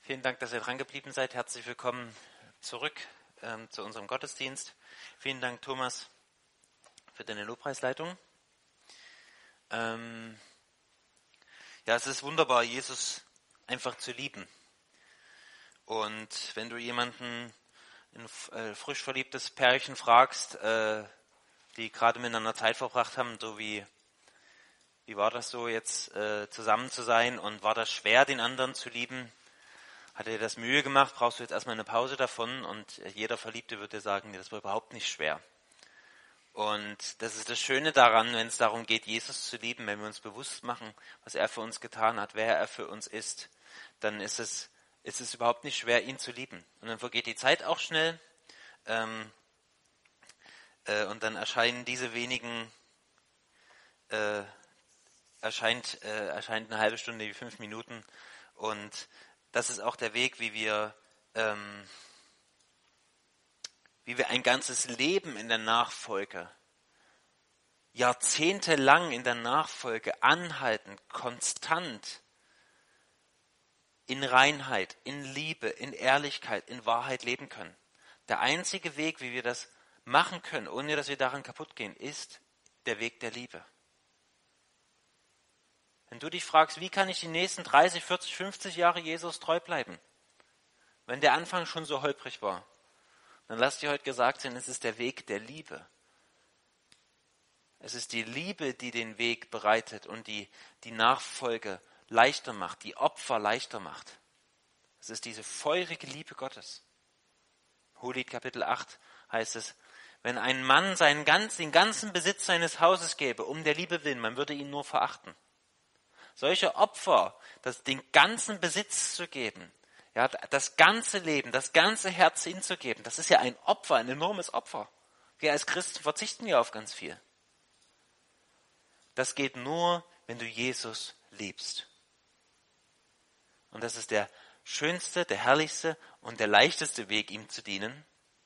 Vielen Dank, dass ihr dran geblieben seid. Herzlich willkommen zurück zu unserem Gottesdienst. Vielen Dank, Thomas, für deine Lobpreisleitung. Es ist wunderbar, Jesus einfach zu lieben. Und wenn du jemanden, ein frisch verliebtes Pärchen fragst, die gerade miteinander Zeit verbracht haben, so wie war das so jetzt zusammen zu sein und war das schwer, den anderen zu lieben? Hat dir das Mühe gemacht? Brauchst du jetzt erstmal eine Pause davon? Und jeder Verliebte würde dir sagen, nee, das war überhaupt nicht schwer. Und das ist das Schöne daran, wenn es darum geht, Jesus zu lieben, wenn wir uns bewusst machen, was er für uns getan hat, wer er für uns ist, dann ist es überhaupt nicht schwer, ihn zu lieben. Und dann vergeht die Zeit auch schnell und dann erscheinen diese wenigen, erscheint eine halbe Stunde wie 5 Minuten und das ist auch der Weg, wie wir ein ganzes Leben in der Nachfolge, jahrzehntelang in der Nachfolge anhalten, konstant, in Reinheit, in Liebe, in Ehrlichkeit, in Wahrheit leben können. Der einzige Weg, wie wir das machen können, ohne dass wir daran kaputt gehen, ist der Weg der Liebe. Wenn du dich fragst, wie kann ich die nächsten 30, 40, 50 Jahre Jesus treu bleiben, wenn der Anfang schon so holprig war, dann lass dir heute gesagt sein, es ist der Weg der Liebe. Es ist die Liebe, die den Weg bereitet und die Nachfolge leichter macht, die Opfer leichter macht. Es ist diese feurige Liebe Gottes. Hohelied Kapitel 8 heißt es, wenn ein Mann den ganzen Besitz seines Hauses gäbe, um der Liebe willen, man würde ihn nur verachten. Solche Opfer, den ganzen Besitz zu geben, ja, das ganze Leben, das ganze Herz hinzugeben, das ist ja ein Opfer, ein enormes Opfer. Wir als Christen verzichten ja auf ganz viel. Das geht nur, wenn du Jesus liebst. Und das ist der schönste, der herrlichste und der leichteste Weg, ihm zu dienen.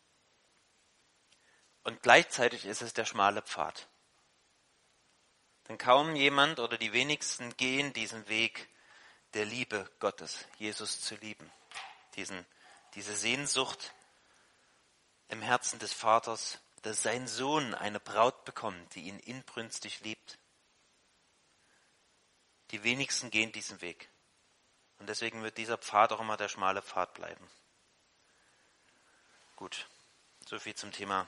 Und gleichzeitig ist es der schmale Pfad. Denn kaum jemand oder die wenigsten gehen diesen Weg der Liebe Gottes, Jesus zu lieben. Diese Sehnsucht im Herzen des Vaters, dass sein Sohn eine Braut bekommt, die ihn inbrünstig liebt. Die wenigsten gehen diesen Weg. Und deswegen wird dieser Pfad auch immer der schmale Pfad bleiben. Gut, soviel zum Thema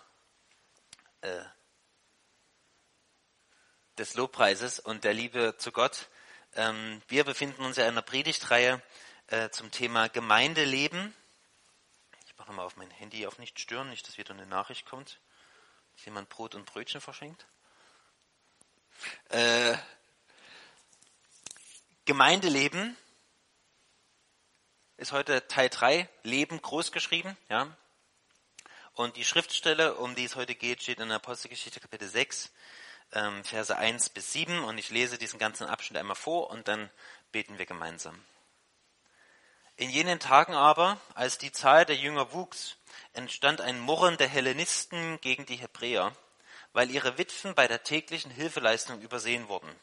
des Lobpreises und der Liebe zu Gott. Wir befinden uns ja in einer Predigtreihe zum Thema Gemeindeleben. Ich mache nochmal auf mein Handy auf nicht stören, nicht, dass wieder eine Nachricht kommt, dass jemand Brot und Brötchen verschenkt. Gemeindeleben ist heute Teil 3, Leben groß geschrieben. Ja? Und die Schriftstelle, um die es heute geht, steht in der Apostelgeschichte Kapitel 6, Verse 1 bis 7. Und ich lese diesen ganzen Abschnitt einmal vor und dann beten wir gemeinsam. In jenen Tagen aber, als die Zahl der Jünger wuchs, entstand ein Murren der Hellenisten gegen die Hebräer, weil ihre Witwen bei der täglichen Hilfeleistung übersehen wurden.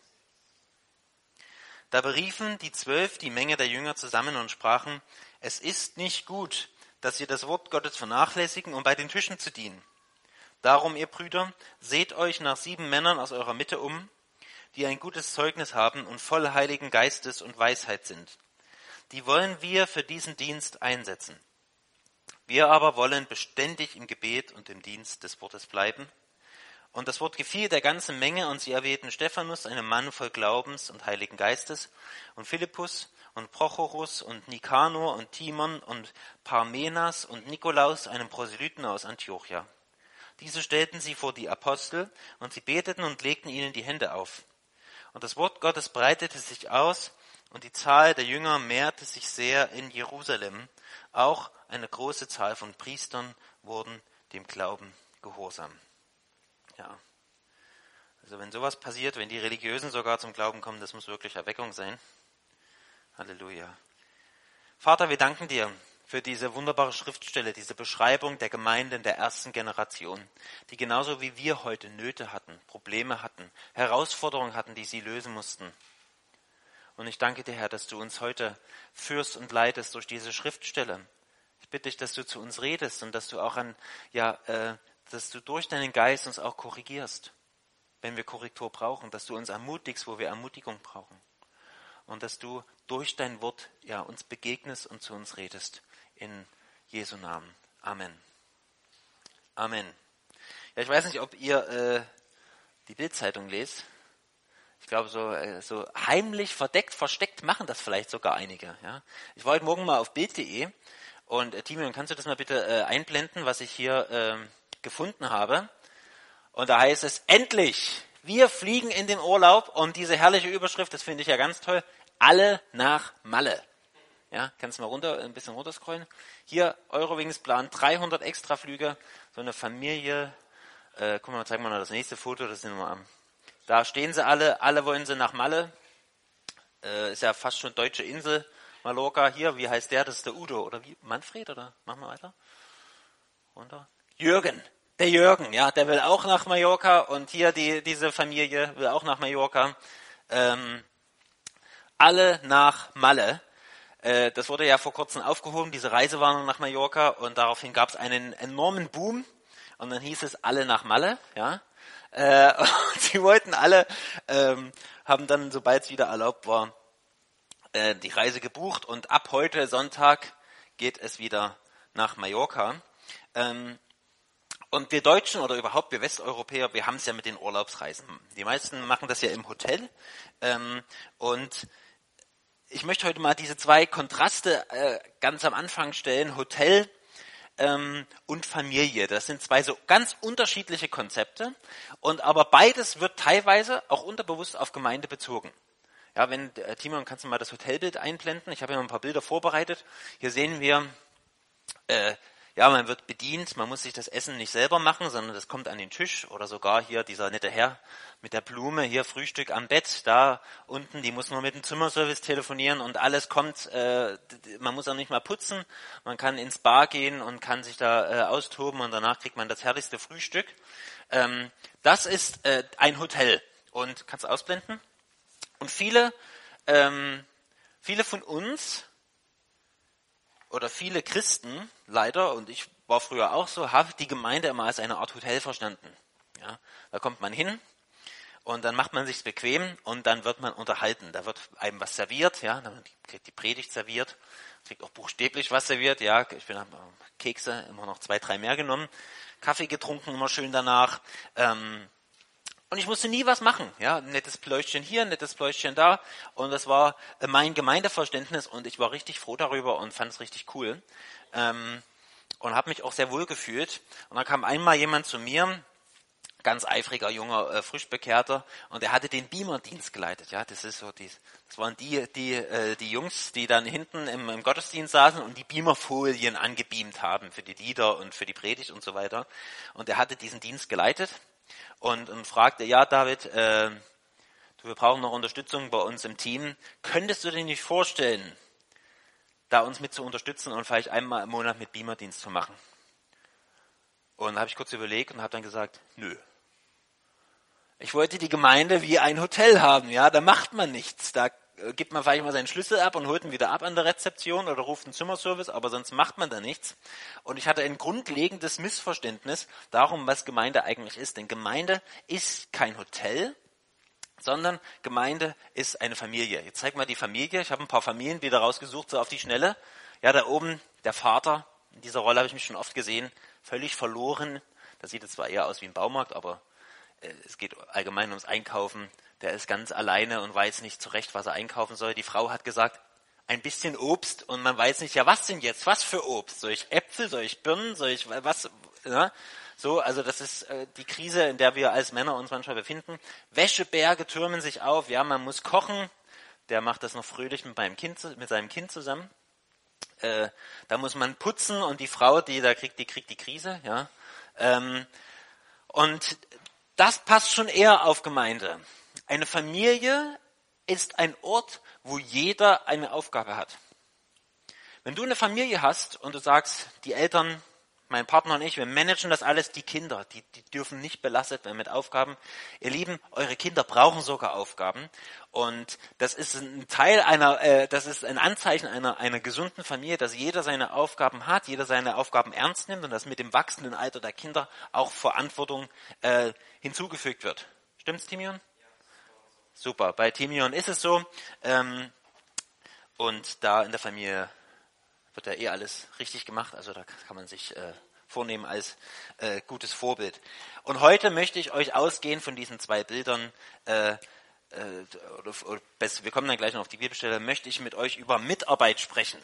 Da beriefen die 12 die Menge der Jünger zusammen und sprachen, es ist nicht gut, dass ihr das Wort Gottes vernachlässigen, um bei den Tischen zu dienen. Darum, ihr Brüder, seht euch nach 7 Männern aus eurer Mitte um, die ein gutes Zeugnis haben und voll Heiligen Geistes und Weisheit sind. Die wollen wir für diesen Dienst einsetzen. Wir aber wollen beständig im Gebet und im Dienst des Wortes bleiben. Und das Wort gefiel der ganzen Menge, und sie erwählten Stephanus, einen Mann voll Glaubens und Heiligen Geistes, und Philippus und Prochorus und Nikanor und Timon und Parmenas und Nikolaus, einen Proselyten aus Antiochia. Diese stellten sie vor die Apostel, und sie beteten und legten ihnen die Hände auf. Und das Wort Gottes breitete sich aus, und die Zahl der Jünger mehrte sich sehr in Jerusalem. Auch eine große Zahl von Priestern wurden dem Glauben gehorsam. Ja, also wenn sowas passiert, wenn die Religiösen sogar zum Glauben kommen, das muss wirklich Erweckung sein. Halleluja. Vater, wir danken dir für diese wunderbare Schriftstelle, diese Beschreibung der Gemeinden der ersten Generation, die genauso wie wir heute Nöte hatten, Probleme hatten, Herausforderungen hatten, die sie lösen mussten. Und ich danke dir, Herr, dass du uns heute führst und leitest durch diese Schriftstelle. Ich bitte dich, dass du zu uns redest und dass du auch dass du durch deinen Geist uns auch korrigierst, wenn wir Korrektur brauchen, dass du uns ermutigst, wo wir Ermutigung brauchen. Und dass du durch dein Wort uns begegnest und zu uns redest. In Jesu Namen. Amen. Amen. Ja, ich weiß nicht, ob ihr die Bild-Zeitung lest. Ich glaube, so heimlich, verdeckt, versteckt machen das vielleicht sogar einige. Ja? Ich war heute Morgen mal auf Bild.de und Timion, kannst du das mal bitte einblenden, was ich hier gefunden habe? Und da heißt es, endlich, wir fliegen in den Urlaub, und diese herrliche Überschrift, das finde ich ja ganz toll, alle nach Malle. Ja, kannst du mal ein bisschen runterscrollen. Hier, Eurowings plant 300 Extraflüge, so eine Familie, guck mal, zeigen wir mal das nächste Foto, das sind wir am. Da stehen sie alle wollen sie nach Malle. Ist ja fast schon deutsche Insel, Mallorca. Hier, wie heißt der? Das ist der Udo, oder wie? Manfred, oder? Machen wir weiter. Runter. Jürgen. Der Jürgen, ja, der will auch nach Mallorca, und hier diese Familie will auch nach Mallorca. Alle nach Malle. Das wurde ja vor kurzem aufgehoben, diese Reisewarnung nach Mallorca, und daraufhin gab es einen enormen Boom, und dann hieß es alle nach Malle, ja. Sie wollten alle, haben dann, sobald es wieder erlaubt war, die Reise gebucht, und ab heute Sonntag geht es wieder nach Mallorca. Und wir Deutschen oder überhaupt wir Westeuropäer, wir haben es ja mit den Urlaubsreisen. Die meisten machen das ja im Hotel. Und ich möchte heute mal diese zwei Kontraste ganz am Anfang stellen, Hotel und Familie. Das sind zwei so ganz unterschiedliche Konzepte, und aber beides wird teilweise auch unterbewusst auf Gemeinde bezogen. Ja, Timon, kannst du mal das Hotelbild einblenden? Ich habe ja noch ein paar Bilder vorbereitet. Hier sehen wir, man wird bedient, man muss sich das Essen nicht selber machen, sondern das kommt an den Tisch, oder sogar hier dieser nette Herr mit der Blume, hier Frühstück am Bett, da unten, die muss nur mit dem Zimmerservice telefonieren, und alles kommt, man muss auch nicht mal putzen, man kann ins Bar gehen und kann sich da austoben, und danach kriegt man das herrlichste Frühstück. Das ist ein Hotel, und kannst du ausblenden? Und viele von uns oder viele Christen, leider, und ich war früher auch so, haben die Gemeinde immer als eine Art Hotel verstanden. Ja, da kommt man hin, und dann macht man sich's bequem, und dann wird man unterhalten. Da wird einem was serviert, ja, dann kriegt die Predigt serviert, kriegt auch buchstäblich was serviert, ja, ich bin Kekse immer noch 2, 3 mehr genommen, Kaffee getrunken, immer schön danach, und ich musste nie was machen, ja, ein nettes Pläuschchen hier, ein nettes Pläuschchen da, und das war mein Gemeindeverständnis, und ich war richtig froh darüber und fand es richtig cool, und habe mich auch sehr wohl gefühlt. Und dann kam einmal jemand zu mir, ganz eifriger junger Frischbekehrter, und er hatte den Beamer-Dienst geleitet, ja, das waren die Jungs, die dann hinten im Gottesdienst saßen und die Beamerfolien angebeamt haben für die Lieder und für die Predigt und so weiter, und er hatte diesen Dienst geleitet. Und fragte, ja David, wir brauchen noch Unterstützung bei uns im Team. Könntest du dir nicht vorstellen, da uns mit zu unterstützen und vielleicht einmal im Monat mit Beamer-Dienst zu machen? Und da habe ich kurz überlegt und habe dann gesagt, nö. Ich wollte die Gemeinde wie ein Hotel haben, ja, da macht man nichts. Da gibt man vielleicht mal seinen Schlüssel ab und holt ihn wieder ab an der Rezeption oder ruft einen Zimmerservice, aber sonst macht man da nichts. Und ich hatte ein grundlegendes Missverständnis darum, was Gemeinde eigentlich ist. Denn Gemeinde ist kein Hotel, sondern Gemeinde ist eine Familie. Jetzt zeig mal die Familie. Ich habe ein paar Familien wieder rausgesucht, so auf die Schnelle. Ja, da oben der Vater. In dieser Rolle habe ich mich schon oft gesehen. Völlig verloren. Das sieht jetzt zwar eher aus wie ein Baumarkt, aber es geht allgemein ums Einkaufen. Der ist ganz alleine und weiß nicht zurecht, was er einkaufen soll. Die Frau hat gesagt, ein bisschen Obst, und man weiß nicht, ja, was denn jetzt? Was für Obst? Soll ich Äpfel? Soll ich Birnen? Soll ich was? Ja? So, also das ist die Krise, in der wir als Männer uns manchmal befinden. Wäscheberge türmen sich auf. Ja, man muss kochen. Der macht das noch fröhlich mit seinem Kind zusammen. Da muss man putzen, und die Frau, die kriegt die Krise. Ja. Und das passt schon eher auf Gemeinde. Eine Familie ist ein Ort, wo jeder eine Aufgabe hat. Wenn du eine Familie hast und du sagst, die Eltern mein Partner und ich, wir managen das alles. Die Kinder, die dürfen nicht belastet werden mit Aufgaben. Ihr Lieben, eure Kinder brauchen sogar Aufgaben. Und das ist ein Teil das ist ein Anzeichen einer gesunden Familie, dass jeder seine Aufgaben hat, jeder seine Aufgaben ernst nimmt und dass mit dem wachsenden Alter der Kinder auch Verantwortung hinzugefügt wird. Stimmt's, Timion? Super, bei Timion ist es so. Und da in der Familie wird ja eh alles richtig gemacht, also da kann man sich vornehmen als gutes Vorbild. Und heute möchte ich euch ausgehend von diesen zwei Bildern, wir kommen dann gleich noch auf die Bibelstelle, möchte ich mit euch über Mitarbeit sprechen.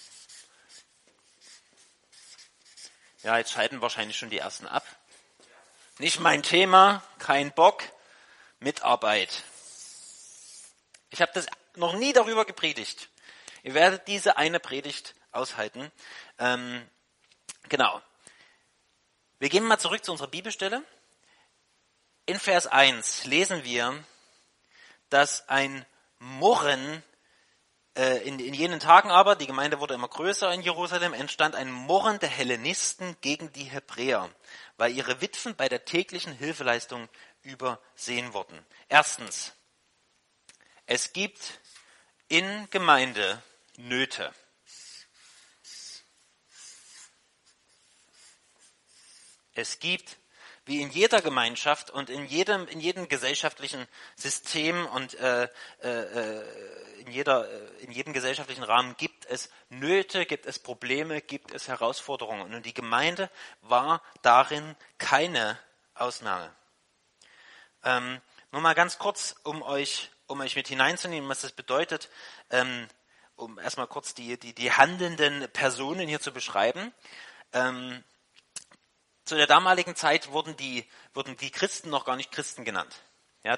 Ja, jetzt schalten wahrscheinlich schon die ersten ab. Nicht mein Thema, kein Bock, Mitarbeit. Ich habe das noch nie darüber gepredigt. Ihr werdet diese eine Predigt aushalten. Genau. Wir gehen mal zurück zu unserer Bibelstelle. In Vers 1 lesen wir, dass ein Murren, in jenen Tagen aber, die Gemeinde wurde immer größer in Jerusalem, entstand ein Murren der Hellenisten gegen die Hebräer, weil ihre Witwen bei der täglichen Hilfeleistung übersehen wurden. Erstens, es gibt in Gemeinde Nöte. Es gibt, wie in jeder Gemeinschaft und in jedem gesellschaftlichen System und in jedem gesellschaftlichen Rahmen gibt es Nöte, gibt es Probleme, gibt es Herausforderungen. Und die Gemeinde war darin keine Ausnahme. Nur mal ganz kurz, um euch mit hineinzunehmen, was das bedeutet, um erstmal kurz die handelnden Personen hier zu beschreiben. Zu der damaligen Zeit wurden die Christen noch gar nicht Christen genannt. Ja,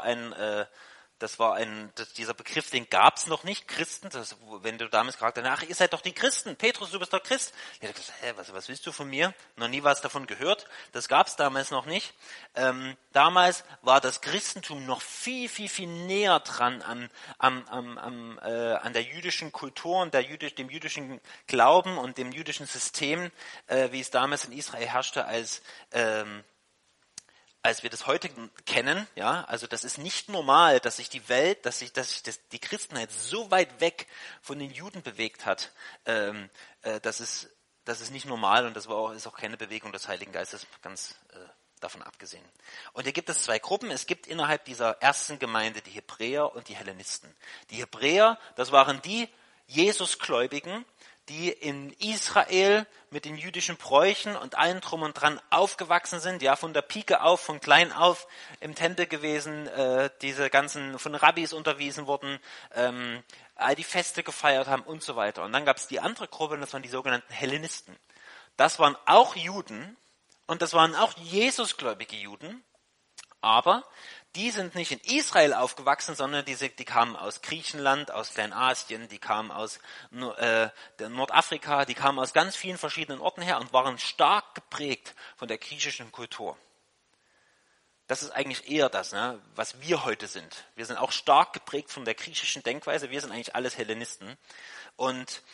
dieser Begriff, den gab es noch nicht, Christen. Wenn du damals gefragt hast, ach, ihr seid doch die Christen, Petrus, du bist doch Christ. Ich habe gesagt, was willst du von mir? Noch nie was davon gehört. Das gab es damals noch nicht. Damals war das Christentum noch viel, viel, viel näher dran an der jüdischen Kultur und dem jüdischen Glauben und dem jüdischen System, wie es damals in Israel herrschte, als wir das heute kennen. Ja, also das ist nicht normal, dass sich die Welt, dass sich die Christenheit so weit weg von den Juden bewegt hat. Das ist nicht normal und ist auch keine Bewegung des Heiligen Geistes, ganz davon abgesehen. Und hier gibt es zwei Gruppen. Es gibt innerhalb dieser ersten Gemeinde die Hebräer und die Hellenisten. Die Hebräer, das waren die Jesusgläubigen, die in Israel mit den jüdischen Bräuchen und allem drum und dran aufgewachsen sind, ja, von der Pike auf, von klein auf im Tempel gewesen, von Rabbis unterwiesen wurden, all die Feste gefeiert haben und so weiter. Und dann gab es die andere Gruppe, und das waren die sogenannten Hellenisten. Das waren auch Juden und das waren auch Jesusgläubige Juden, aber die sind nicht in Israel aufgewachsen, sondern die kamen aus Griechenland, aus Kleinasien, die kamen aus Nordafrika, die kamen aus ganz vielen verschiedenen Orten her und waren stark geprägt von der griechischen Kultur. Das ist eigentlich eher das, ne, was wir heute sind. Wir sind auch stark geprägt von der griechischen Denkweise, wir sind eigentlich alles Hellenisten. Und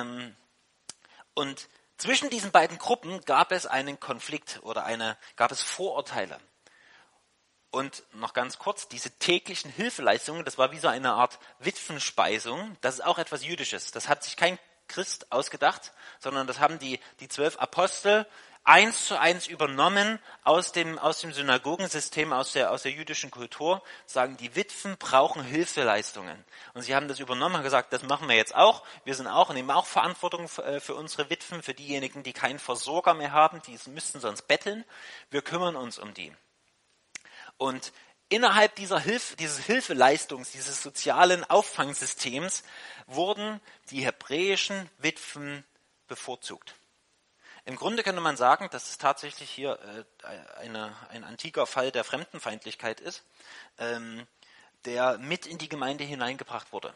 zwischen diesen beiden Gruppen gab es einen Konflikt oder gab es Vorurteile. Und noch ganz kurz, diese täglichen Hilfeleistungen, das war wie so eine Art Witwenspeisung, das ist auch etwas Jüdisches. Das hat sich kein Christ ausgedacht, sondern das haben die 12 Apostel 1:1 übernommen aus dem Synagogensystem, aus der jüdischen Kultur, sagen, die Witwen brauchen Hilfeleistungen. Und sie haben das übernommen und gesagt, das machen wir jetzt auch. Wir nehmen auch Verantwortung für unsere Witwen, für diejenigen, die keinen Versorger mehr haben, die müssten sonst betteln. Wir kümmern uns um die. Und innerhalb dieses Hilfeleistungs, dieses sozialen Auffangsystems wurden die hebräischen Witwen bevorzugt. Im Grunde könnte man sagen, dass es tatsächlich hier ein antiker Fall der Fremdenfeindlichkeit ist, der mit in die Gemeinde hineingebracht wurde.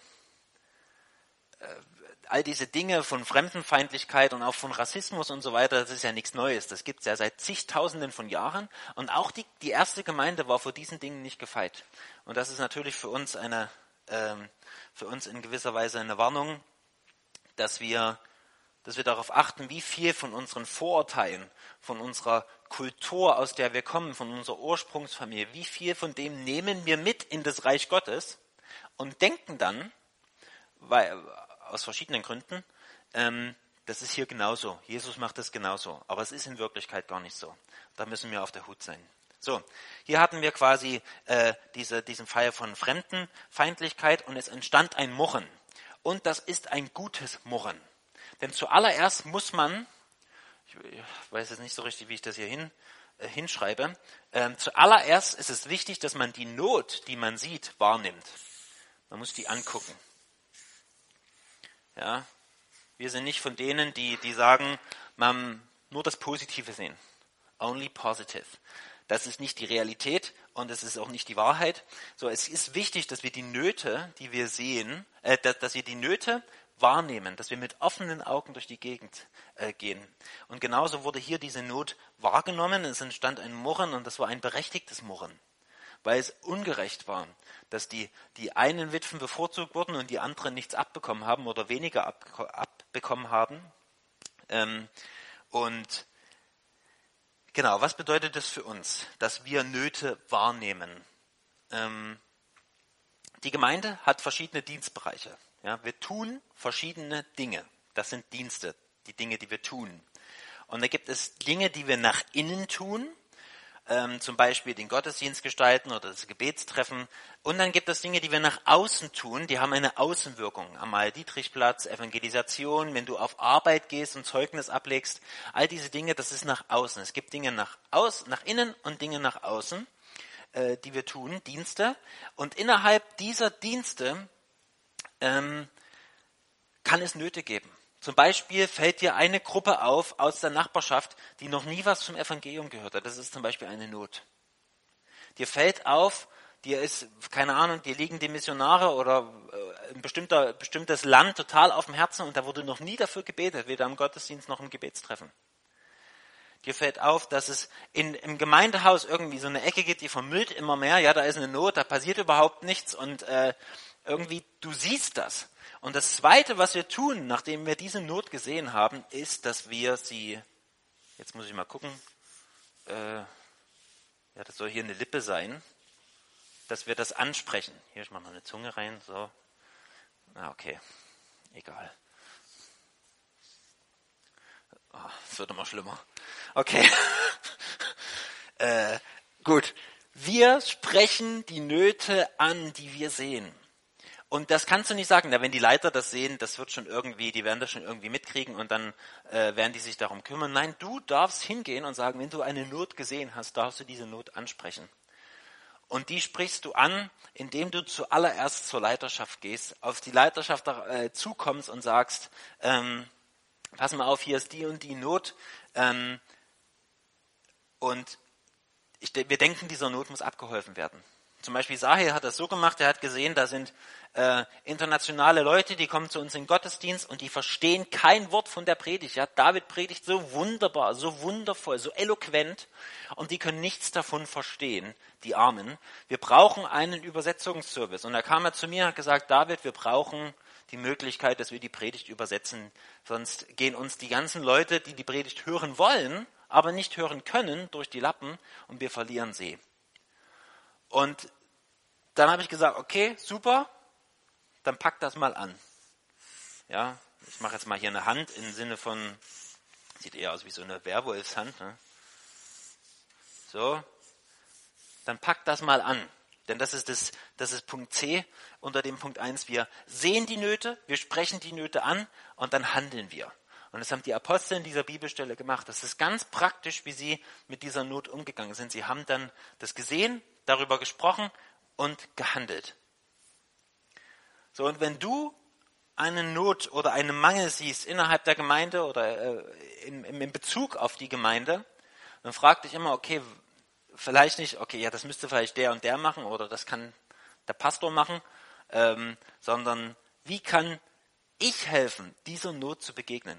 All diese Dinge von Fremdenfeindlichkeit und auch von Rassismus und so weiter, das ist ja nichts Neues. Das gibt es ja seit zigtausenden von Jahren. Und auch die erste Gemeinde war vor diesen Dingen nicht gefeit. Und das ist natürlich für uns in gewisser Weise eine Warnung, dass wir dass wir darauf achten, wie viel von unseren Vorurteilen, von unserer Kultur, aus der wir kommen, von unserer Ursprungsfamilie, wie viel von dem nehmen wir mit in das Reich Gottes und denken dann, weil, aus verschiedenen Gründen, das ist hier genauso. Jesus macht das genauso. Aber es ist in Wirklichkeit gar nicht so. Da müssen wir auf der Hut sein. So, hier hatten wir quasi diesen Fall von Fremdenfeindlichkeit und es entstand ein Murren. Und das ist ein gutes Murren. Denn zuallererst muss man, ich weiß jetzt nicht so richtig, wie ich das hier hinschreibe, zuallererst ist es wichtig, dass man die Not, die man sieht, wahrnimmt. Man muss die angucken. Ja, wir sind nicht von denen, die sagen, man nur das Positive sehen. Only positive. Das ist nicht die Realität und es ist auch nicht die Wahrheit. So, es ist wichtig, dass wir die Nöte, die wir sehen, dass wir die Nöte wahrnehmen, dass wir mit offenen Augen durch die Gegend gehen. Und genauso wurde hier diese Not wahrgenommen. Es entstand ein Murren und das war ein berechtigtes Murren, weil es ungerecht war, dass die einen Witwen bevorzugt wurden und die anderen nichts abbekommen haben oder weniger abbekommen haben. Und genau, was bedeutet das für uns, dass wir Nöte wahrnehmen? Die Gemeinde hat verschiedene Dienstbereiche. Ja, wir tun verschiedene Dinge. Das sind Dienste, die Dinge, die wir tun. Und da gibt es Dinge, die wir nach innen tun, zum Beispiel den Gottesdienst gestalten oder das Gebetstreffen. Und dann gibt es Dinge, die wir nach außen tun, die haben eine Außenwirkung. Am Dietrichplatz, Evangelisation, wenn du auf Arbeit gehst und Zeugnis ablegst, all diese Dinge, das ist nach außen. Es gibt Dinge nach innen und Dinge nach außen, die wir tun, Dienste. Und innerhalb dieser Dienste kann es Nöte geben. Zum Beispiel fällt dir eine Gruppe auf aus der Nachbarschaft, die noch nie was zum Evangelium gehört hat. Das ist zum Beispiel eine Not. Dir fällt auf, dir ist, keine Ahnung, dir liegen die Missionare oder ein bestimmtes Land total auf dem Herzen und da wurde noch nie dafür gebetet, weder im Gottesdienst noch im Gebetstreffen. Dir fällt auf, dass es im Gemeindehaus irgendwie so eine Ecke gibt, die vermüllt immer mehr. Ja, da ist eine Not, da passiert überhaupt nichts und irgendwie, du siehst das. Und das Zweite, was wir tun, nachdem wir diese Not gesehen haben, ist, dass wir sie, jetzt muss ich mal gucken, ja, das soll hier eine Lippe sein, dass wir das ansprechen. Hier, ich mache mal eine Zunge rein, so. Okay, egal. Es wird immer schlimmer. Okay, gut. Wir sprechen die Nöte an, die wir sehen. Und das kannst du nicht sagen, wenn die Leiter das sehen, das wird schon irgendwie, die werden das schon irgendwie mitkriegen und dann werden die sich darum kümmern. Nein, du darfst hingehen und sagen, wenn du eine Not gesehen hast, darfst du diese Not ansprechen. Und die sprichst du an, indem du zuallererst zur Leiterschaft gehst, auf die Leiterschaft zukommst und sagst, pass mal auf, hier ist die und die Not und wir denken, dieser Not muss abgeholfen werden. Zum Beispiel Sahel hat das so gemacht, er hat gesehen, da sind internationale Leute, die kommen zu uns in den Gottesdienst und die verstehen kein Wort von der Predigt. Ja, David predigt so wunderbar, so wundervoll, so eloquent und die können nichts davon verstehen, die Armen. Wir brauchen einen Übersetzungsservice. Und da kam er zu mir und hat gesagt, David, wir brauchen die Möglichkeit, dass wir die Predigt übersetzen. Sonst gehen uns die ganzen Leute, die die Predigt hören wollen, aber nicht hören können, durch die Lappen und wir verlieren sie. Und dann habe ich gesagt, okay, super, dann pack das mal an. Ja, ich mache jetzt mal hier eine Hand im Sinne von, sieht eher aus wie so eine Werwolfshand. Ne? So, dann pack das mal an. Denn das ist Punkt C unter dem Punkt 1. Wir sehen die Nöte, wir sprechen die Nöte an und dann handeln wir. Und das haben die Apostel in dieser Bibelstelle gemacht. Das ist ganz praktisch, wie sie mit dieser Not umgegangen sind. Sie haben dann das gesehen, darüber gesprochen und gehandelt. So, und wenn du eine Not oder einen Mangel siehst innerhalb der Gemeinde oder in Bezug auf die Gemeinde, dann frag dich immer, okay, vielleicht nicht, okay, ja, das müsste vielleicht der und der machen oder das kann der Pastor machen, sondern wie kann ich helfen, dieser Not zu begegnen?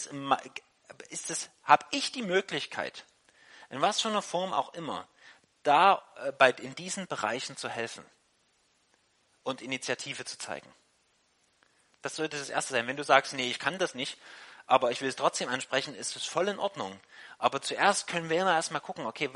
Habe ich die Möglichkeit, in was für einer Form auch immer, in diesen Bereichen zu helfen und Initiative zu zeigen? Das sollte das Erste sein. Wenn du sagst, nee, ich kann das nicht, aber ich will es trotzdem ansprechen, ist es voll in Ordnung. Aber zuerst können wir immer erstmal gucken, okay,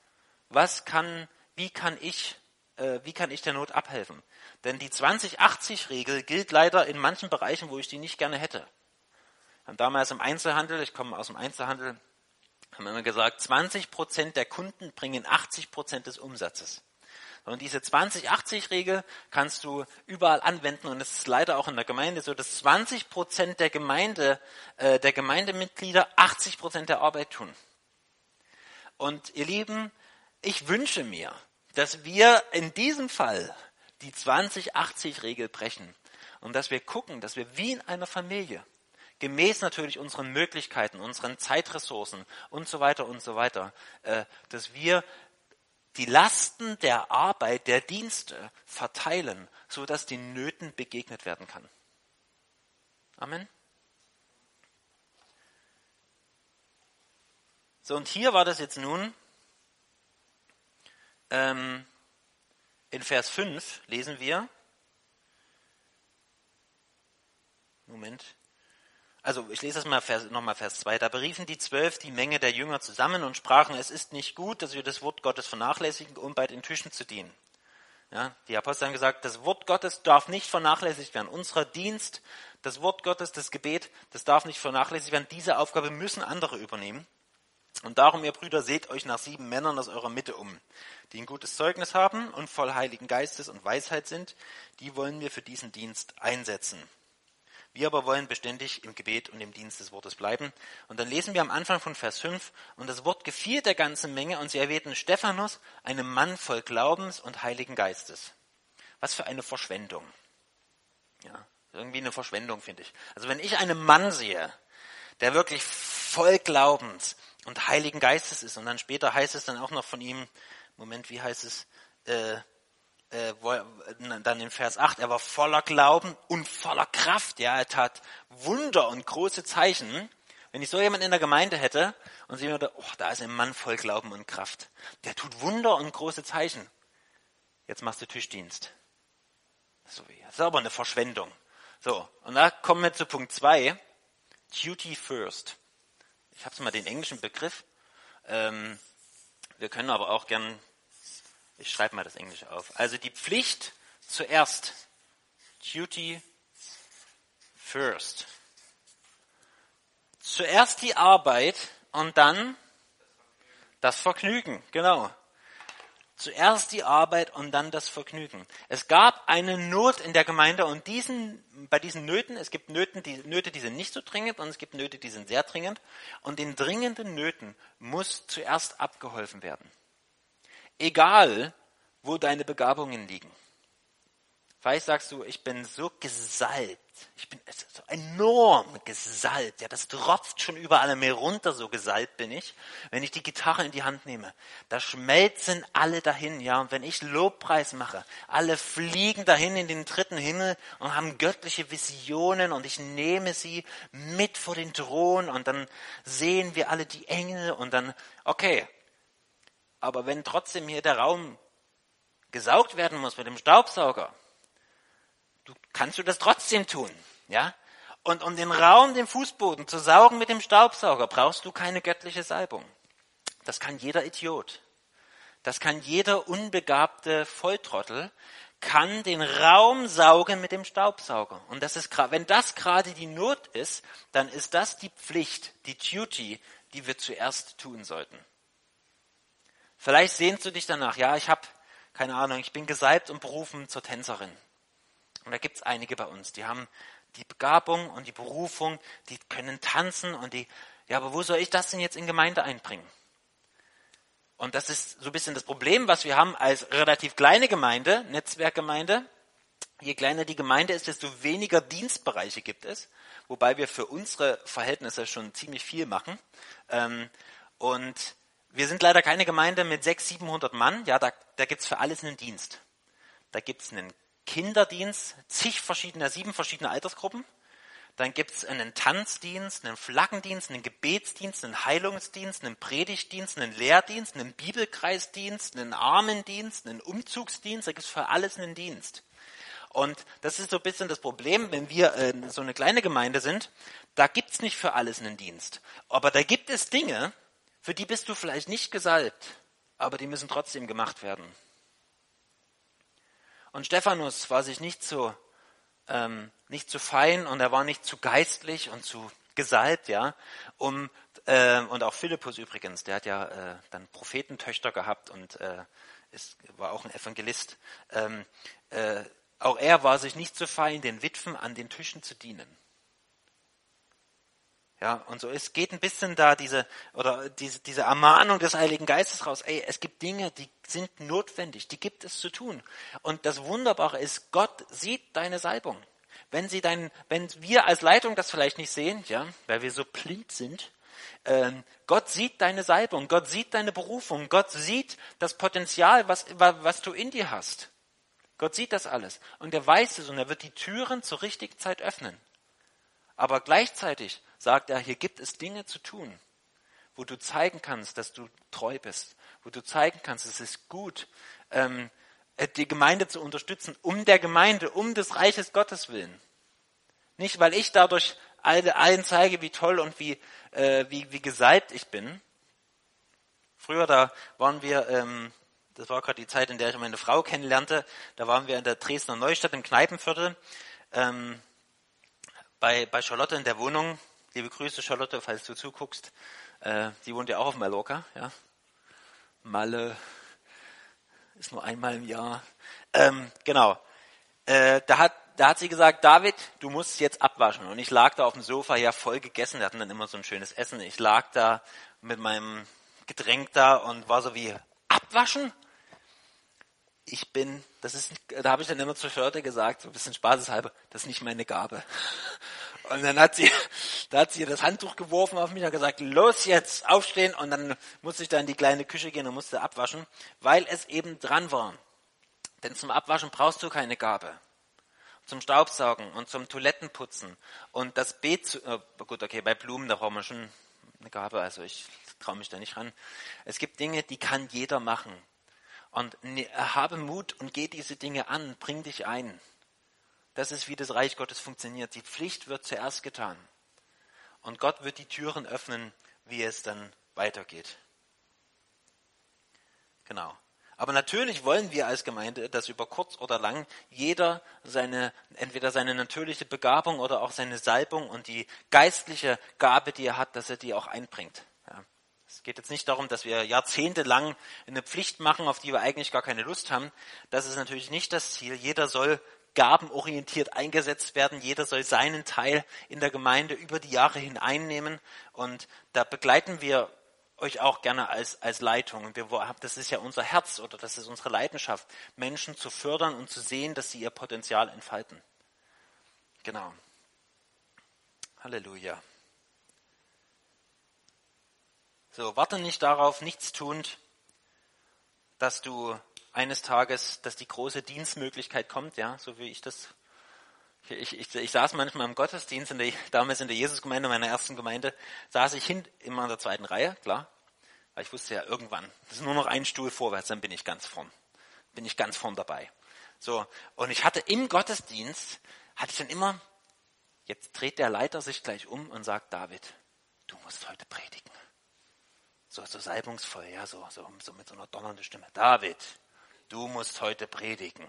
wie kann ich der Not abhelfen? Denn die 20-80-Regel gilt leider in manchen Bereichen, wo ich die nicht gerne hätte. Wir haben damals im Einzelhandel, ich komme aus dem Einzelhandel, haben wir immer gesagt, 20% der Kunden bringen 80% des Umsatzes. Und diese 20-80-Regel kannst du überall anwenden und es ist leider auch in der Gemeinde so, dass 20% der Gemeindemitglieder 80% der Arbeit tun. Und ihr Lieben, ich wünsche mir, dass wir in diesem Fall die 20-80-Regel brechen und dass wir gucken, dass wir wie in einer Familie, gemäß natürlich unseren Möglichkeiten, unseren Zeitressourcen und so weiter, dass wir die Lasten der Arbeit, der Dienste verteilen, sodass den Nöten begegnet werden kann. Amen. So, und hier war das jetzt nun, in Vers 5 lesen wir, also ich lese das mal nochmal Vers 2, da beriefen die 12 die Menge der Jünger zusammen und sprachen, es ist nicht gut, dass wir das Wort Gottes vernachlässigen, um bei den Tischen zu dienen. Ja, die Apostel haben gesagt, das Wort Gottes darf nicht vernachlässigt werden. Unser Dienst, das Wort Gottes, das Gebet, das darf nicht vernachlässigt werden. Diese Aufgabe müssen andere übernehmen. Und darum, ihr Brüder, seht euch nach 7 Männern aus eurer Mitte um, die ein gutes Zeugnis haben und voll Heiligen Geistes und Weisheit sind. Die wollen wir für diesen Dienst einsetzen. Wir aber wollen beständig im Gebet und im Dienst des Wortes bleiben. Und dann lesen wir am Anfang von Vers 5, und das Wort gefiel der ganzen Menge, und sie erwählten Stephanus, einen Mann voll Glaubens und Heiligen Geistes. Was für eine Verschwendung. Ja, irgendwie eine Verschwendung, finde ich. Also wenn ich einen Mann sehe, der wirklich voll Glaubens und Heiligen Geistes ist, und dann später heißt es dann auch noch von ihm, wie heißt es, dann in Vers 8, er war voller Glauben und voller Kraft, ja, er tat Wunder und große Zeichen. Wenn ich so jemanden in der Gemeinde hätte und sie würde, da ist ein Mann voll Glauben und Kraft, der tut Wunder und große Zeichen. Jetzt machst du Tischdienst. Das ist aber eine Verschwendung. So, und da kommen wir zu Punkt 2, Duty First. Ich habe mal den englischen Begriff. Wir können aber auch gern, ich schreibe mal das Englische auf. Also die Pflicht zuerst. Duty first. Zuerst die Arbeit und dann das Vergnügen. Genau. Zuerst die Arbeit und dann das Vergnügen. Es gab eine Not in der Gemeinde und bei diesen Nöten, es gibt Nöte, die sind nicht so dringend und es gibt Nöte, die sind sehr dringend. Und den dringenden Nöten muss zuerst abgeholfen werden. Egal, wo deine Begabungen liegen. Vielleicht sagst du, ich bin so gesalbt, ich bin so enorm gesalbt, ja, das tropft schon überall an mir runter, so gesalbt bin ich. Wenn ich die Gitarre in die Hand nehme, da schmelzen alle dahin, ja, und wenn ich Lobpreis mache, alle fliegen dahin in den 3. Himmel und haben göttliche Visionen und ich nehme sie mit vor den Thron und dann sehen wir alle die Engel und dann, okay, aber wenn trotzdem hier der Raum gesaugt werden muss mit dem Staubsauger, kannst du das trotzdem tun, ja? Und um den Raum, den Fußboden zu saugen mit dem Staubsauger, brauchst du keine göttliche Salbung. Das kann jeder Idiot. Das kann jeder unbegabte Volltrottel, kann den Raum saugen mit dem Staubsauger. Und wenn das gerade die Not ist, dann ist das die Pflicht, die Duty, die wir zuerst tun sollten. Vielleicht sehnst du dich danach, ja, keine Ahnung, ich bin gesalbt und berufen zur Tänzerin. Und da gibt es einige bei uns, die haben die Begabung und die Berufung, die können tanzen und aber wo soll ich das denn jetzt in Gemeinde einbringen? Und das ist so ein bisschen das Problem, was wir haben als relativ kleine Gemeinde, Netzwerkgemeinde. Je kleiner die Gemeinde ist, desto weniger Dienstbereiche gibt es, wobei wir für unsere Verhältnisse schon ziemlich viel machen. Und wir sind leider keine Gemeinde mit 600-700 Mann, ja, da gibt es für alles einen Dienst. Da gibt es einen Kinderdienst, 7 verschiedene Altersgruppen. Dann gibt es einen Tanzdienst, einen Flaggendienst, einen Gebetsdienst, einen Heilungsdienst, einen Predigtdienst, einen Lehrdienst, einen Bibelkreisdienst, einen Armendienst, einen Umzugsdienst. Da gibt es für alles einen Dienst. Und das ist so ein bisschen das Problem, wenn wir so eine kleine Gemeinde sind, da gibt's nicht für alles einen Dienst. Aber da gibt es Dinge, für die bist du vielleicht nicht gesalbt, aber die müssen trotzdem gemacht werden. Und Stephanus war sich nicht so fein und er war nicht zu geistlich und zu gesalbt, ja. Und auch Philippus übrigens, der hat ja dann Prophetentöchter gehabt und war auch ein Evangelist. Auch er war sich nicht so fein, den Witwen an den Tischen zu dienen. Ja, und so geht ein bisschen da diese Ermahnung des Heiligen Geistes raus. Ey, es gibt Dinge, die sind notwendig, die gibt es zu tun. Und das Wunderbare ist, Gott sieht deine Salbung. Wenn wir als Leitung das vielleicht nicht sehen, ja, weil wir so blind sind, Gott sieht deine Salbung, Gott sieht deine Berufung, Gott sieht das Potenzial, was du in dir hast. Gott sieht das alles und er weiß es und er wird die Türen zur richtigen Zeit öffnen. Aber gleichzeitig sagt er, hier gibt es Dinge zu tun, wo du zeigen kannst, dass du treu bist, wo du zeigen kannst, es ist gut, die Gemeinde zu unterstützen, um der Gemeinde, um des Reiches Gottes willen. Nicht, weil ich dadurch allen zeige, wie toll und wie gesalbt ich bin. Früher, da waren wir, das war gerade die Zeit, in der ich meine Frau kennenlernte, da waren wir in der Dresdner Neustadt im Kneipenviertel, bei Charlotte in der Wohnung. Liebe Grüße, Charlotte, falls du zuguckst. Die wohnt ja auch auf Mallorca. Ja? Malle ist nur einmal im Jahr. Genau. Da hat sie gesagt, David, du musst jetzt abwaschen. Und ich lag da auf dem Sofa, ja voll gegessen. Wir hatten dann immer so ein schönes Essen. Ich lag da mit meinem Getränk da und war so wie, abwaschen? Da habe ich dann immer zur Charlotte gesagt, so ein bisschen spaßeshalber, das ist nicht meine Gabe. Und dann hat sie das Handtuch geworfen auf mich und gesagt, los jetzt, aufstehen. Und dann musste ich da in die kleine Küche gehen und musste abwaschen, weil es eben dran war. Denn zum Abwaschen brauchst du keine Gabe. Zum Staubsaugen und zum Toilettenputzen und das Beet, gut, okay, bei Blumen, da braucht man schon eine Gabe, also ich traue mich da nicht ran. Es gibt Dinge, die kann jeder machen. Und habe Mut und geh diese Dinge an, bring dich ein. Das ist, wie das Reich Gottes funktioniert. Die Pflicht wird zuerst getan. Und Gott wird die Türen öffnen, wie es dann weitergeht. Genau. Aber natürlich wollen wir als Gemeinde, dass über kurz oder lang jeder entweder seine natürliche Begabung oder auch seine Salbung und die geistliche Gabe, die er hat, dass er die auch einbringt. Ja. Es geht jetzt nicht darum, dass wir jahrzehntelang eine Pflicht machen, auf die wir eigentlich gar keine Lust haben. Das ist natürlich nicht das Ziel. Jeder soll gabenorientiert eingesetzt werden. Jeder soll seinen Teil in der Gemeinde über die Jahre hin einnehmen. Und da begleiten wir euch auch gerne als Leitung. Das ist ja unser Herz oder das ist unsere Leidenschaft, Menschen zu fördern und zu sehen, dass sie ihr Potenzial entfalten. Genau. Halleluja. So, warte nicht darauf, nichts tuend, dass du eines Tages, dass die große Dienstmöglichkeit kommt, ja, so wie ich das. Ich saß manchmal im Gottesdienst, damals in der Jesusgemeinde, meiner ersten Gemeinde, saß ich immer in der zweiten Reihe, klar, weil ich wusste ja irgendwann, das ist nur noch ein Stuhl vorwärts, dann bin ich ganz vorn dabei. So, und ich hatte im Gottesdienst, dann immer, jetzt dreht der Leiter sich gleich um und sagt, David, du musst heute predigen. So salbungsvoll, ja, so mit so einer donnernden Stimme. David, du musst heute predigen.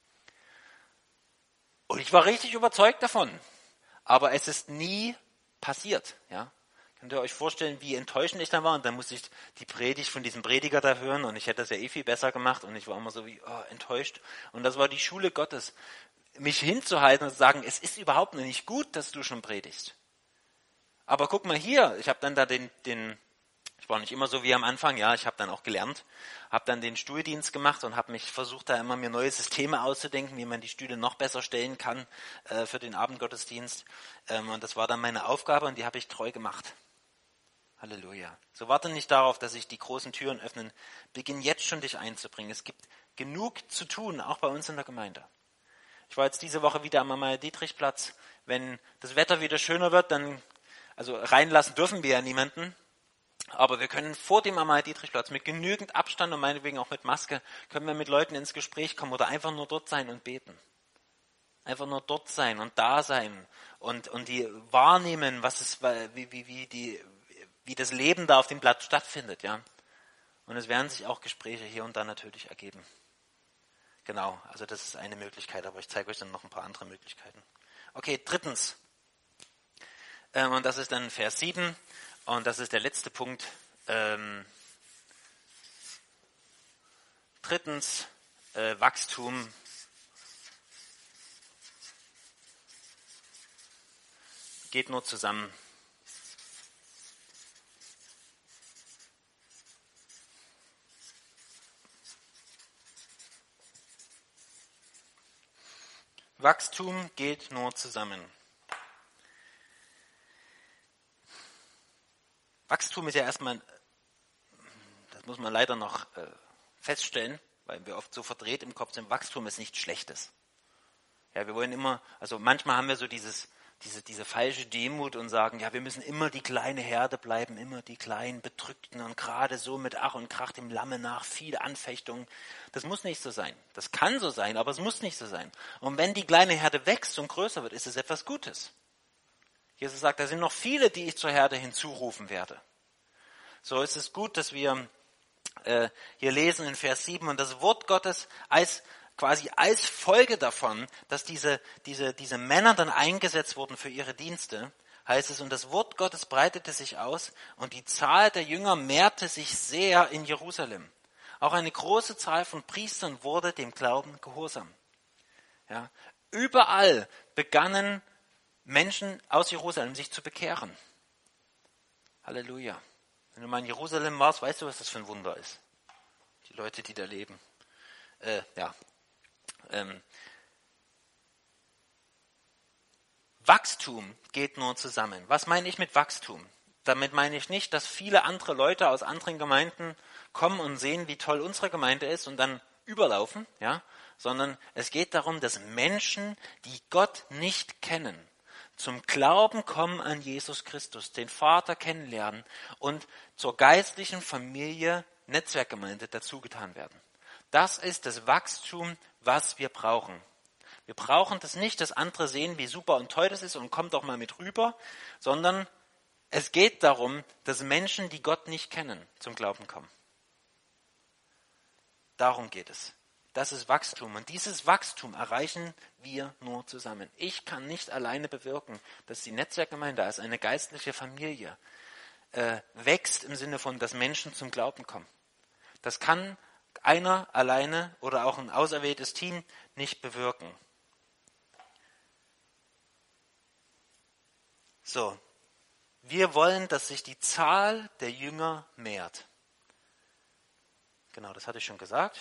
Und ich war richtig überzeugt davon. Aber es ist nie passiert, ja. Könnt ihr euch vorstellen, wie enttäuschend ich da war? Und dann musste ich die Predigt von diesem Prediger da hören und ich hätte das ja viel besser gemacht und ich war immer so wie enttäuscht. Und das war die Schule Gottes, mich hinzuhalten und zu sagen, es ist überhaupt noch nicht gut, dass du schon predigst. Aber guck mal hier, ich habe dann da ich war nicht immer so wie am Anfang, ja, ich habe dann auch gelernt, habe dann den Stuhldienst gemacht und habe mich versucht, da immer mir neue Systeme auszudenken, wie man die Stühle noch besser stellen kann für den Abendgottesdienst. Und das war dann meine Aufgabe und die habe ich treu gemacht. Halleluja. So warte nicht darauf, dass sich die großen Türen öffnen. Beginn jetzt schon dich einzubringen. Es gibt genug zu tun, auch bei uns in der Gemeinde. Ich war jetzt diese Woche wieder am Amal-Dietrich-Platz. Wenn das Wetter wieder schöner wird, also reinlassen dürfen wir ja niemanden. Aber wir können vor dem Amal-Dietrich-Platz mit genügend Abstand und meinetwegen auch mit Maske, können wir mit Leuten ins Gespräch kommen oder einfach nur dort sein und beten. Einfach nur dort sein und da sein und die wahrnehmen, wie das Leben da auf dem Blatt stattfindet, ja. Und es werden sich auch Gespräche hier und da natürlich ergeben. Genau, also das ist eine Möglichkeit, aber ich zeige euch dann noch ein paar andere Möglichkeiten. Okay, drittens. Und das ist dann Vers 7 und das ist der letzte Punkt. Drittens, Wachstum. Geht nur zusammen. Wachstum geht nur zusammen. Wachstum ist ja erstmal, das muss man leider noch feststellen, weil wir oft so verdreht im Kopf sind, Wachstum ist nichts Schlechtes. Ja, wir wollen immer, also manchmal haben wir so diese falsche Demut und sagen, ja, wir müssen immer die kleine Herde bleiben, immer die kleinen Bedrückten und gerade so mit Ach und Krach dem Lamme nach, viele Anfechtungen. Das muss nicht so sein. Das kann so sein, aber es muss nicht so sein. Und wenn die kleine Herde wächst und größer wird, ist es etwas Gutes. Jesus sagt, da sind noch viele, die ich zur Herde hinzurufen werde. So ist es gut, dass wir hier lesen in Vers 7 und das Wort Gottes quasi als Folge davon, dass diese Männer dann eingesetzt wurden für ihre Dienste, heißt es, und das Wort Gottes breitete sich aus und die Zahl der Jünger mehrte sich sehr in Jerusalem. Auch eine große Zahl von Priestern wurde dem Glauben gehorsam. Ja, überall begannen Menschen aus Jerusalem sich zu bekehren. Halleluja. Wenn du mal in Jerusalem warst, weißt du, was das für ein Wunder ist. Die Leute, die da leben. Wachstum geht nur zusammen. Was meine ich mit Wachstum? Damit meine ich nicht, dass viele andere Leute aus anderen Gemeinden kommen und sehen, wie toll unsere Gemeinde ist und dann überlaufen, ja, sondern es geht darum, dass Menschen, die Gott nicht kennen, zum Glauben kommen an Jesus Christus, den Vater kennenlernen und zur geistlichen Familie, Netzwerkgemeinde dazugetan werden. Das ist das Wachstum, was wir brauchen. Wir brauchen das nicht, dass andere sehen, wie super und toll das ist und kommt doch mal mit rüber, sondern es geht darum, dass Menschen, die Gott nicht kennen, zum Glauben kommen. Darum geht es. Das ist Wachstum. Und dieses Wachstum erreichen wir nur zusammen. Ich kann nicht alleine bewirken, dass die Netzwerkgemeinde als eine geistliche Familie wächst im Sinne von, dass Menschen zum Glauben kommen. Das kann einer alleine oder auch ein auserwähltes Team nicht bewirken. So, wir wollen, dass sich die Zahl der Jünger mehrt. Genau, das hatte ich schon gesagt.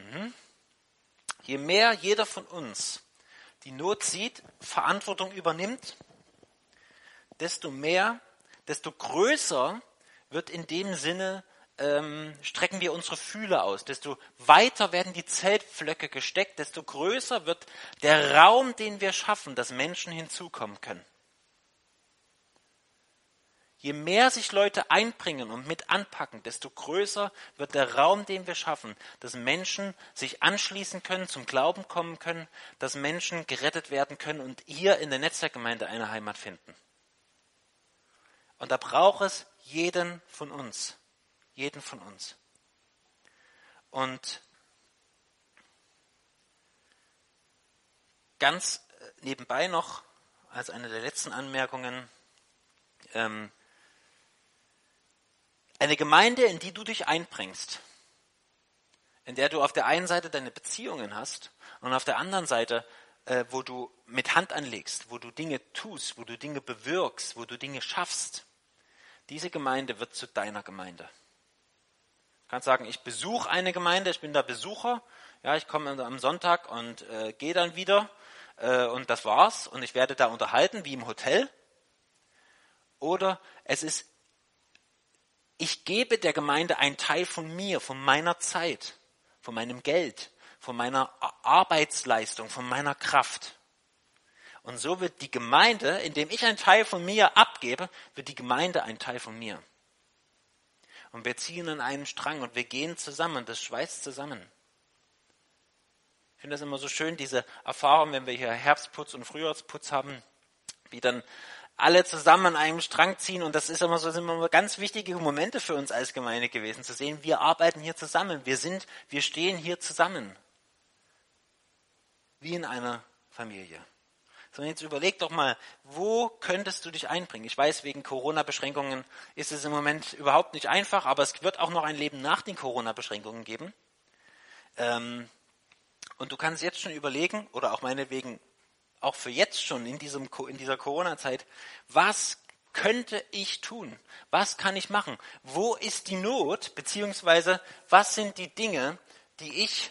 Je mehr jeder von uns die Not sieht, Verantwortung übernimmt, desto größer wird in dem Sinne, strecken wir unsere Fühler aus, desto weiter werden die Zeltpflöcke gesteckt, desto größer wird der Raum, den wir schaffen, dass Menschen hinzukommen können. Je mehr sich Leute einbringen und mit anpacken, desto größer wird der Raum, den wir schaffen, dass Menschen sich anschließen können, zum Glauben kommen können, dass Menschen gerettet werden können und hier in der Netzwerkgemeinde eine Heimat finden. Und da braucht es jeden von uns. Jeden von uns. Und ganz nebenbei noch, als eine der letzten Anmerkungen, eine Gemeinde, in die du dich einbringst, in der du auf der einen Seite deine Beziehungen hast und auf der anderen Seite, wo du mit Hand anlegst, wo du Dinge tust, wo du Dinge bewirkst, wo du Dinge schaffst, diese Gemeinde wird zu deiner Gemeinde. Du kannst sagen, ich besuche eine Gemeinde, ich bin da Besucher, ja, ich komme am Sonntag und gehe dann wieder und das war's und ich werde da unterhalten, wie im Hotel. Oder es ist, ich gebe der Gemeinde einen Teil von mir, von meiner Zeit, von meinem Geld, von meiner Arbeitsleistung, von meiner Kraft. Und so wird die Gemeinde, indem ich einen Teil von mir abgebe, wird die Gemeinde ein Teil von mir. Und wir ziehen an einen Strang und wir gehen zusammen, das schweißt zusammen. Ich finde das immer so schön, diese Erfahrung, wenn wir hier Herbstputz und Frühjahrsputz haben, wie dann alle zusammen an einem Strang ziehen. Und das ist immer so, sind immer ganz wichtige Momente für uns als Gemeinde gewesen, zu sehen, wir arbeiten hier zusammen. Wir stehen hier zusammen. Wie in einer Familie. So, jetzt überleg doch mal, wo könntest du dich einbringen? Ich weiß, wegen Corona-Beschränkungen ist es im Moment überhaupt nicht einfach, aber es wird auch noch ein Leben nach den Corona-Beschränkungen geben. Und du kannst jetzt schon überlegen, oder auch meinetwegen auch für jetzt schon in dieser Corona-Zeit, was könnte ich tun? Was kann ich machen? Wo ist die Not? Beziehungsweise was sind die Dinge, die ich,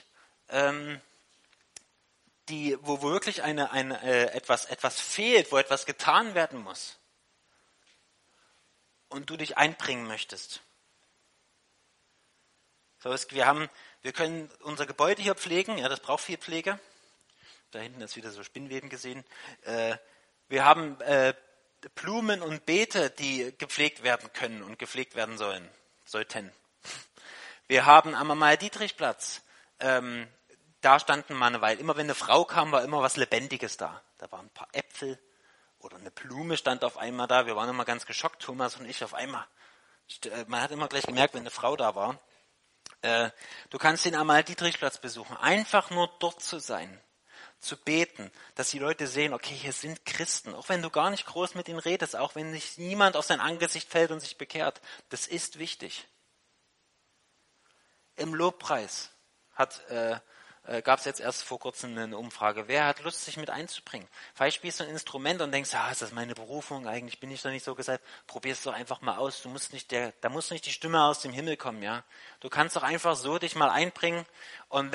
wo wirklich etwas fehlt, wo etwas getan werden muss und du dich einbringen möchtest? So, wir können unser Gebäude hier pflegen, ja, das braucht viel Pflege. Da hinten ist wieder so Spinnweben gesehen. Wir haben Blumen und Beete, die gepflegt werden können und gepflegt werden sollten. Wir haben am Amal-Dietrich-Platz, da standen mal eine Weile, immer wenn eine Frau kam, war immer was Lebendiges da. Da waren ein paar Äpfel oder eine Blume stand auf einmal da. Wir waren immer ganz geschockt, Thomas und ich auf einmal. Man hat immer gleich gemerkt, wenn eine Frau da war. Du kannst den Amal-Dietrich-Platz besuchen, einfach nur dort zu sein, zu beten, dass die Leute sehen, okay, hier sind Christen, auch wenn du gar nicht groß mit ihnen redest, auch wenn nicht niemand auf sein Angesicht fällt und sich bekehrt, das ist wichtig. Im Lobpreis gab es jetzt erst vor kurzem eine Umfrage, wer hat Lust, sich mit einzubringen? Vielleicht spielst du ein Instrument und denkst, ist das meine Berufung, eigentlich bin ich doch nicht so gesagt, probier es doch einfach mal aus, da muss nicht die Stimme aus dem Himmel kommen, ja. Du kannst doch einfach so dich mal einbringen und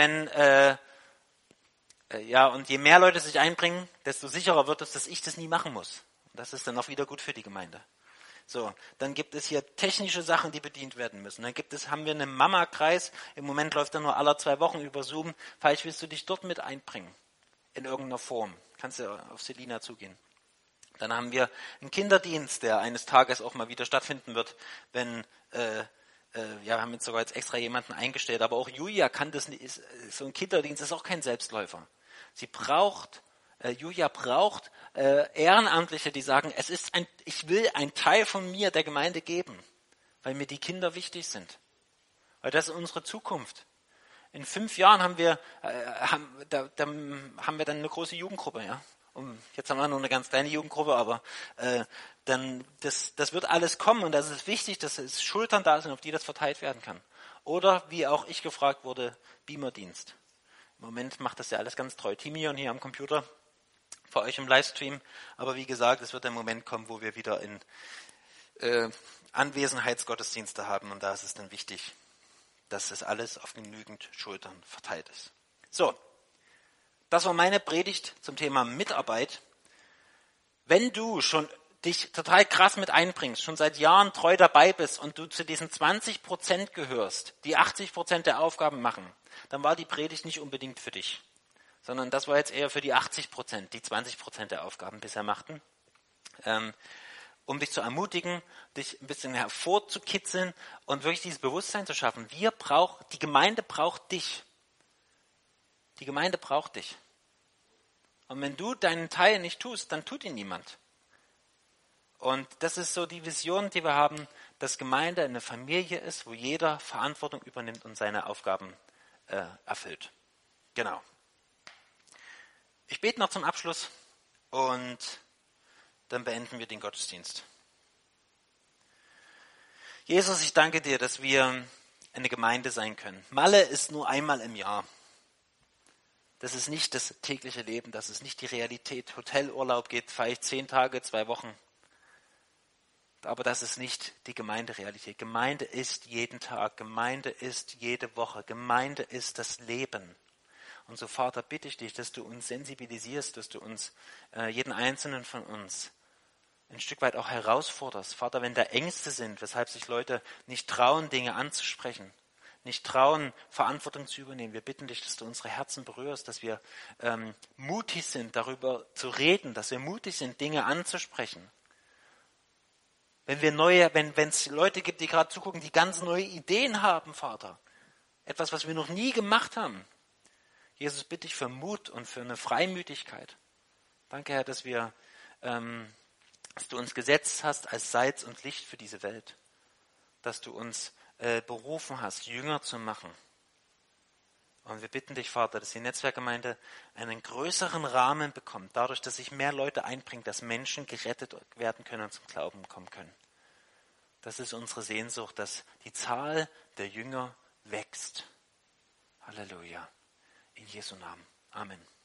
und je mehr Leute sich einbringen, desto sicherer wird es, dass ich das nie machen muss. Und das ist dann auch wieder gut für die Gemeinde. So, dann gibt es hier technische Sachen, die bedient werden müssen. Dann haben wir einen Mama-Kreis. Im Moment läuft er nur alle 2 Wochen über Zoom. Vielleicht willst du dich dort mit einbringen. In irgendeiner Form. Kannst du auf Selina zugehen. Dann haben wir einen Kinderdienst, der eines Tages auch mal wieder stattfinden wird, wenn, wir haben jetzt sogar jetzt extra jemanden eingestellt, aber auch Julia kann das nicht, so ein Kinderdienst ist auch kein Selbstläufer. Julia braucht Ehrenamtliche, die sagen, ich will einen Teil von mir der Gemeinde geben, weil mir die Kinder wichtig sind. Weil das ist unsere Zukunft. In 5 Jahren haben wir dann eine große Jugendgruppe, ja. Jetzt haben wir nur eine ganz kleine Jugendgruppe, aber das wird alles kommen und das ist wichtig, dass es Schultern da sind, auf die das verteilt werden kann. Oder, wie auch ich gefragt wurde, Beamerdienst. Im Moment macht das ja alles ganz treu. Timion hier am Computer, für euch im Livestream. Aber wie gesagt, es wird der Moment kommen, wo wir wieder in Anwesenheitsgottesdienste haben. Und da ist es dann wichtig, dass das alles auf genügend Schultern verteilt ist. So, das war meine Predigt zum Thema Mitarbeit. Wenn du schon dich total krass mit einbringst, schon seit Jahren treu dabei bist und du zu diesen 20% gehörst, die 80% der Aufgaben machen, dann war die Predigt nicht unbedingt für dich, sondern das war jetzt eher für die 80%, die 20% der Aufgaben bisher machten, um dich zu ermutigen, dich ein bisschen hervorzukitzeln und wirklich dieses Bewusstsein zu schaffen. Die Gemeinde braucht dich. Die Gemeinde braucht dich. Und wenn du deinen Teil nicht tust, dann tut ihn niemand. Und das ist so die Vision, die wir haben, dass Gemeinde eine Familie ist, wo jeder Verantwortung übernimmt und seine Aufgaben erfüllt. Genau. Ich bete noch zum Abschluss und dann beenden wir den Gottesdienst. Jesus, ich danke dir, dass wir eine Gemeinde sein können. Malle ist nur einmal im Jahr. Das ist nicht das tägliche Leben, das ist nicht die Realität. Hotelurlaub geht vielleicht 10 Tage, 2 Wochen. Aber das ist nicht die Gemeinderealität. Gemeinde ist jeden Tag, Gemeinde ist jede Woche, Gemeinde ist das Leben. Und so, Vater, bitte ich dich, dass du uns sensibilisierst, dass du uns, jeden Einzelnen von uns, ein Stück weit auch herausforderst. Vater, wenn da Ängste sind, weshalb sich Leute nicht trauen, Dinge anzusprechen, nicht trauen, Verantwortung zu übernehmen. Wir bitten dich, dass du unsere Herzen berührst, dass wir mutig sind, darüber zu reden, dass wir mutig sind, Dinge anzusprechen. Wenn es Leute gibt, die gerade zugucken, die ganz neue Ideen haben, Vater. Etwas, was wir noch nie gemacht haben. Jesus, bitte ich für Mut und für eine Freimütigkeit. Danke, Herr, dass du uns gesetzt hast als Salz und Licht für diese Welt. Dass du uns berufen hast, Jünger zu machen. Und wir bitten dich, Vater, dass die Netzwerkgemeinde einen größeren Rahmen bekommt, dadurch, dass sich mehr Leute einbringen, dass Menschen gerettet werden können und zum Glauben kommen können. Das ist unsere Sehnsucht, dass die Zahl der Jünger wächst. Halleluja. In Jesu Namen. Amen.